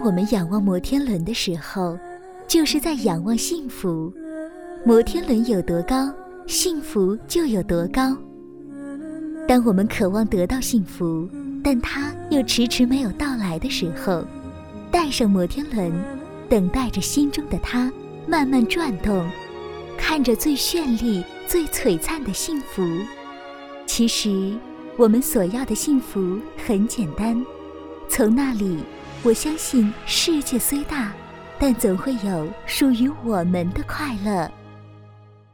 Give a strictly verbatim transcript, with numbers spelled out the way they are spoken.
我们仰望摩天轮的时候，就是在仰望幸福。摩天轮有多高，幸福就有多高。当我们渴望得到幸福，但它又迟迟没有到来的时候，带上摩天轮，等待着心中的它慢慢转动，看着最绚丽、最璀璨的幸福。其实，我们所要的幸福很简单，从那里，我相信世界虽大，但总会有属于我们的快乐。